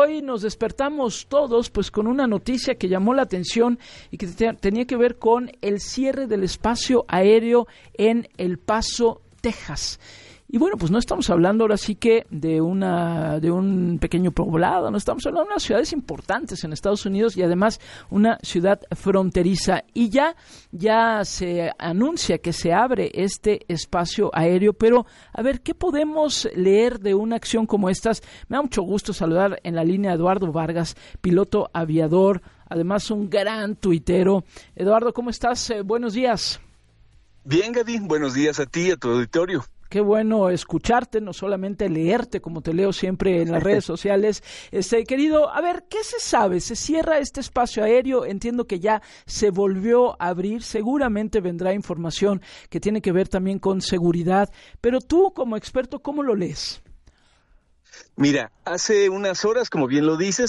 hoy nos despertamos todos pues con una noticia que llamó la atención y que tenía que ver con el cierre del espacio aéreo en El Paso, Texas. Y bueno, pues no estamos hablando ahora sí que de un pequeño poblado, no estamos hablando de unas ciudades importantes en Estados Unidos y además una ciudad fronteriza. Y ya se anuncia que se abre este espacio aéreo, pero a ver, ¿qué podemos leer de una acción como estas? Me da mucho gusto saludar en la línea a Eduardo Vargas, piloto aviador, además un gran tuitero. Eduardo, ¿cómo estás? Buenos días. Bien, Gaby, buenos días a ti y a tu auditorio. Qué bueno escucharte, no solamente leerte, como te leo siempre en las redes sociales. Querido, a ver, ¿qué se sabe? ¿Se cierra este espacio aéreo? Entiendo que ya se volvió a abrir. Seguramente vendrá información que tiene que ver también con seguridad. Pero tú, como experto, ¿cómo lo lees? Mira, hace unas horas, como bien lo dices,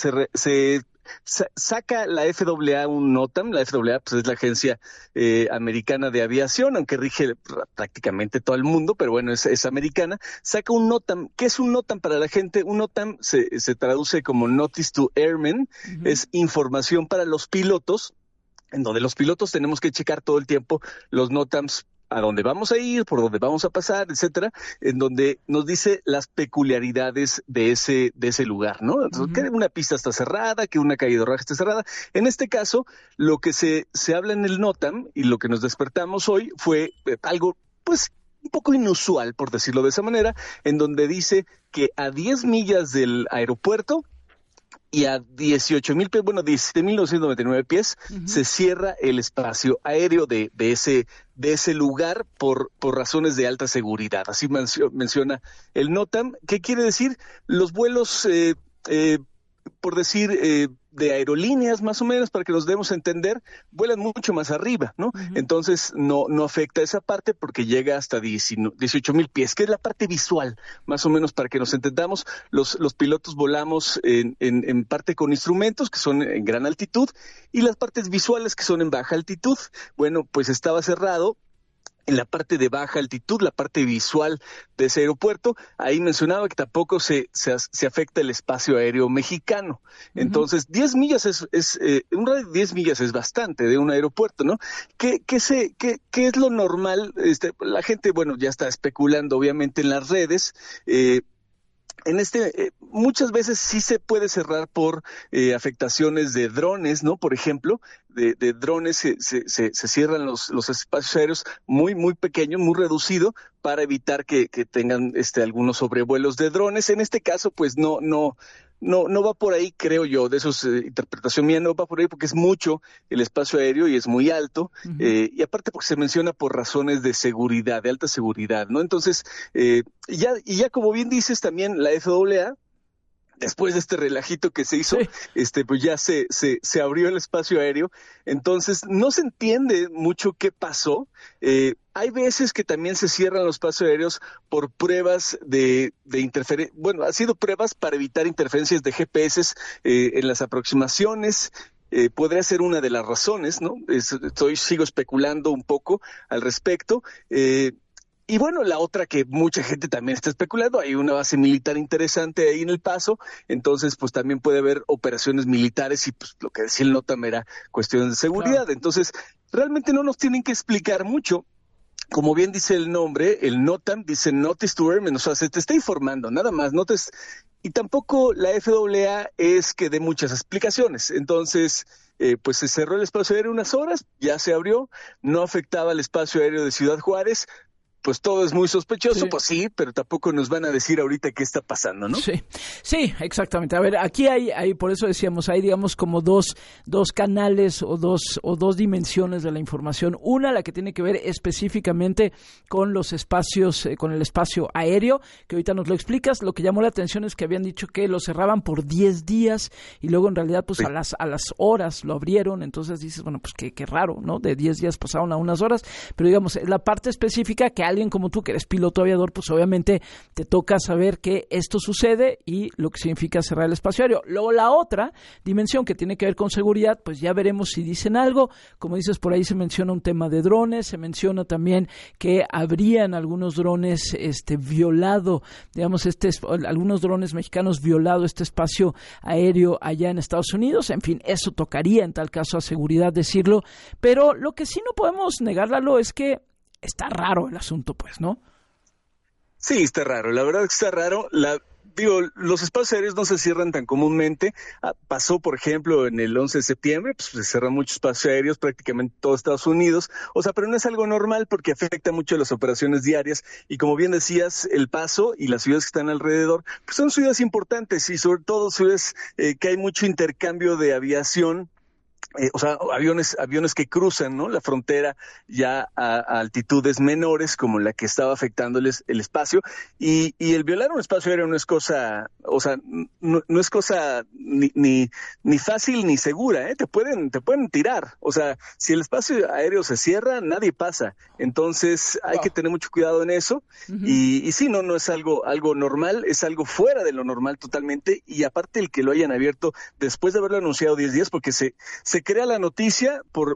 saca la FAA un NOTAM. La FAA pues, es la agencia americana de aviación, aunque rige prácticamente todo el mundo, pero bueno, es americana. Saca un NOTAM. ¿Qué es un NOTAM para la gente? Un NOTAM se traduce como Notice to Airmen, es información para los pilotos, en donde los pilotos tenemos que checar todo el tiempo los NOTAMs, a dónde vamos a ir, por dónde vamos a pasar, etcétera, en donde nos dice las peculiaridades de ese lugar, ¿no? Entonces, que una pista está cerrada, que una calle de rodaje está cerrada. En este caso, lo que se habla en el NOTAM y lo que nos despertamos hoy fue algo, pues, un poco inusual, por decirlo de esa manera, en donde dice que a 10 millas del aeropuerto y a 17,999 pies se cierra el espacio aéreo de ese lugar por razones de alta seguridad. Así menciona el NOTAM. ¿Qué quiere decir? Los vuelos, por decir, de aerolíneas más o menos, para que nos demos a entender, vuelan mucho más arriba, ¿no? Entonces no afecta esa parte porque llega hasta 18,000 pies, que es la parte visual, más o menos para que nos entendamos. Los pilotos volamos en parte con instrumentos que son en gran altitud y las partes visuales que son en baja altitud. Bueno, pues estaba cerrado en la parte de baja altitud, la parte visual de ese aeropuerto. Ahí mencionaba que tampoco se afecta el espacio aéreo mexicano. Entonces, 10 millas un radio de 10 millas es bastante de un aeropuerto, ¿no? ¿Qué es lo normal? La gente, bueno, ya está especulando obviamente en las redes. Muchas veces sí se puede cerrar por afectaciones de drones, ¿no? Por ejemplo, de drones se cierran los espacios aéreos muy, muy pequeños, muy reducido, para evitar que tengan algunos sobrevuelos de drones. En este caso, pues no va por ahí, creo yo, de eso es interpretación mía, no va por ahí porque es mucho el espacio aéreo y es muy alto, y aparte porque se menciona por razones de seguridad, de alta seguridad, ¿no? Entonces, ya como bien dices, también la FAA, después de este relajito que se hizo, pues ya se abrió el espacio aéreo. Entonces no se entiende mucho qué pasó. Hay veces que también se cierran los espacios aéreos por pruebas de interferencia. Bueno, ha sido pruebas para evitar interferencias de GPS en las aproximaciones. Podría ser una de las razones, ¿no? Sigo especulando un poco al respecto. Y bueno, la otra que mucha gente también está especulando, hay una base militar interesante ahí en El Paso, entonces pues también puede haber operaciones militares y pues lo que decía el NOTAM era cuestiones de seguridad. Claro. Entonces, realmente no nos tienen que explicar mucho. Como bien dice el nombre, el NOTAM dice Notice to Airmen, o sea, se te está informando, nada más. Y tampoco la FAA es que dé muchas explicaciones. Entonces, pues se cerró el espacio aéreo unas horas, ya se abrió, no afectaba el espacio aéreo de Ciudad Juárez. Pues todo es muy sospechoso, pues sí, pero tampoco nos van a decir ahorita qué está pasando, ¿no? Sí, exactamente. A ver, aquí hay por eso decíamos, hay digamos como dos canales o dos dimensiones de la información. Una, la que tiene que ver específicamente con los espacios, con el espacio aéreo, que ahorita nos lo explicas. Lo que llamó la atención es que habían dicho que lo cerraban por 10 días y luego en realidad pues sí, a las horas lo abrieron. Entonces dices, bueno, pues qué raro, ¿no? De 10 días pasaron a unas horas, pero digamos, la parte específica que alguien como tú, que eres piloto aviador, pues obviamente te toca saber que esto sucede y lo que significa cerrar el espacio aéreo. Luego la otra dimensión que tiene que ver con seguridad, pues ya veremos si dicen algo. Como dices, por ahí se menciona un tema de drones, se menciona también que habrían algunos drones violado, digamos, algunos drones mexicanos violado este espacio aéreo allá en Estados Unidos. En fin, eso tocaría en tal caso a seguridad decirlo, pero lo que sí no podemos negar, Lalo, es que está raro el asunto, pues, ¿no? Sí, está raro, la verdad que está raro. Los espacios aéreos no se cierran tan comúnmente. Pasó, por ejemplo, en el 11 de septiembre, pues se cerran muchos espacios aéreos, prácticamente todo Estados Unidos. O sea, pero no es algo normal porque afecta mucho a las operaciones diarias. Y como bien decías, El Paso y las ciudades que están alrededor, pues son ciudades importantes y sobre todo ciudades que hay mucho intercambio de aviación. O sea, aviones que cruzan, ¿no?, la frontera ya a altitudes menores, como la que estaba afectándoles el espacio, y el violar un espacio aéreo no es cosa, o sea, no es cosa ni fácil ni segura, ¿eh? Te pueden tirar. O sea, si el espacio aéreo se cierra, nadie pasa. Entonces hay que tener mucho cuidado en eso. Uh-huh. Y sí, no es algo normal, es algo fuera de lo normal totalmente, y aparte el que lo hayan abierto después de haberlo anunciado 10 días, porque se crea la noticia por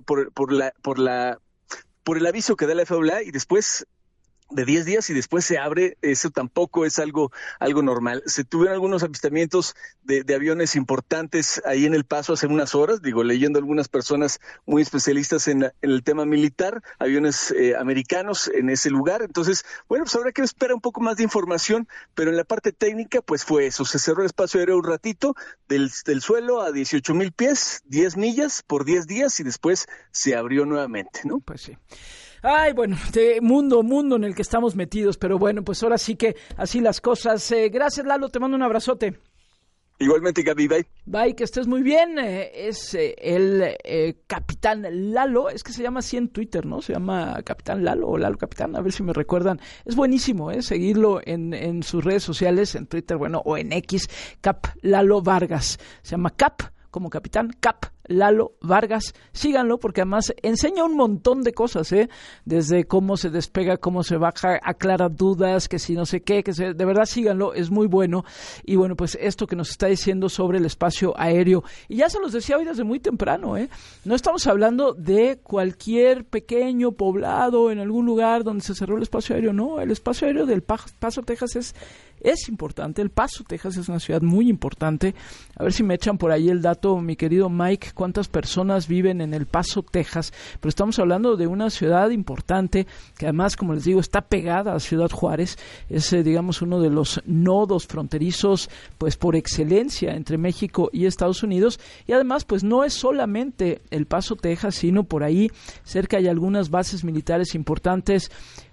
el aviso que da la FAA y después de 10 días y después se abre. Eso tampoco es algo normal. Se tuvieron algunos avistamientos de aviones importantes ahí en El Paso hace unas horas, leyendo algunas personas muy especialistas en el tema militar, aviones americanos en ese lugar. Entonces, bueno, pues habrá que esperar un poco más de información, pero en la parte técnica, pues fue eso. Se cerró el espacio aéreo un ratito, del suelo a 18,000 pies, 10 millas por 10 días, y después se abrió nuevamente, ¿no? Pues sí. Ay, bueno, mundo en el que estamos metidos, pero bueno, pues ahora sí que así las cosas. Gracias, Lalo, te mando un abrazote. Igualmente, Gaby, bye. Bye, que estés muy bien. Es el Capitán Lalo, es que se llama así en Twitter, ¿no? Se llama Capitán Lalo o Lalo Capitán, a ver si me recuerdan. Es buenísimo, seguirlo en sus redes sociales, en Twitter, bueno, o en X, Cap Lalo Vargas. Se llama Cap, como Capitán, Cap Lalo Vargas. Síganlo porque además enseña un montón de cosas, desde cómo se despega, cómo se baja, aclara dudas, que si no sé qué, de verdad síganlo, es muy bueno. Y bueno, pues esto que nos está diciendo sobre el espacio aéreo, y ya se los decía hoy desde muy temprano, no estamos hablando de cualquier pequeño poblado en algún lugar donde se cerró el espacio aéreo, no, el espacio aéreo del Paso, Texas es importante. El Paso, Texas es una ciudad muy importante. A ver si me echan por ahí el dato, mi querido Mike, cuántas personas viven en El Paso, Texas, pero estamos hablando de una ciudad importante que además, como les digo, está pegada a Ciudad Juárez. Es, digamos, uno de los nodos fronterizos, pues por excelencia entre México y Estados Unidos, y además, pues no es solamente El Paso, Texas, sino por ahí cerca hay algunas bases militares importantes.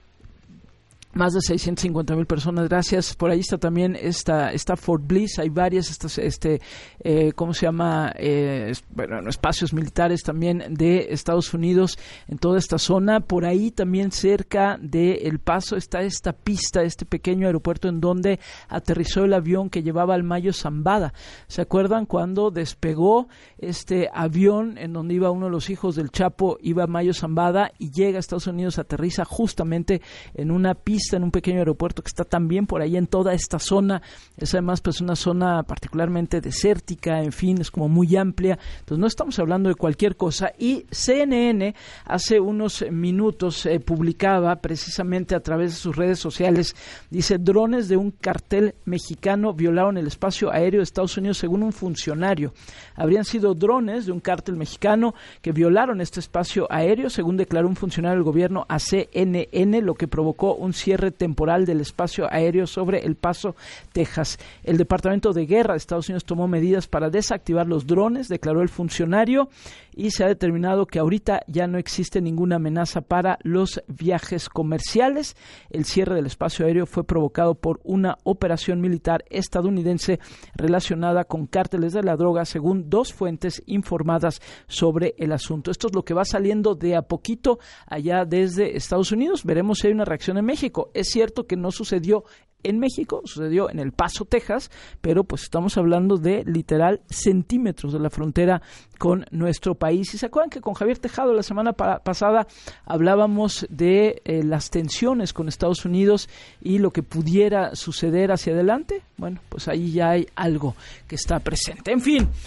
Más de 650,000 personas, gracias. Por ahí está también está Fort Bliss, hay varias, ¿cómo se llama? Espacios militares también de Estados Unidos en toda esta zona. Por ahí también cerca de El Paso está esta pista, este pequeño aeropuerto en donde aterrizó el avión que llevaba al Mayo Zambada. ¿Se acuerdan cuando despegó este avión en donde iba uno de los hijos del Chapo, iba Mayo Zambada, y llega a Estados Unidos, aterriza justamente en una pista, en un pequeño aeropuerto que está también por ahí en toda esta zona? Es además pues una zona particularmente desértica, en fin, es como muy amplia. Entonces no estamos hablando de cualquier cosa. Y CNN hace unos minutos publicaba precisamente a través de sus redes sociales, dice: drones de un cartel mexicano violaron el espacio aéreo de Estados Unidos, según un funcionario. Habrían sido drones de un cártel mexicano que violaron este espacio aéreo, según declaró un funcionario del gobierno a CNN, lo que provocó un cierre temporal del espacio aéreo sobre El Paso, Texas. El Departamento de Guerra de Estados Unidos tomó medidas para desactivar los drones, declaró el funcionario, y se ha determinado que ahorita ya no existe ninguna amenaza para los viajes comerciales. El cierre del espacio aéreo fue provocado por una operación militar estadounidense relacionada con cárteles de la droga, según dos fuentes informadas sobre el asunto. Esto es lo que va saliendo de a poquito allá desde Estados Unidos. Veremos si hay una reacción en México. México. Es cierto que no sucedió en México, sucedió en El Paso, Texas, pero pues estamos hablando de literal centímetros de la frontera con nuestro país. Y se acuerdan que con Javier Tejado la semana pasada hablábamos de las tensiones con Estados Unidos y lo que pudiera suceder hacia adelante. Bueno, pues ahí ya hay algo que está presente. En fin,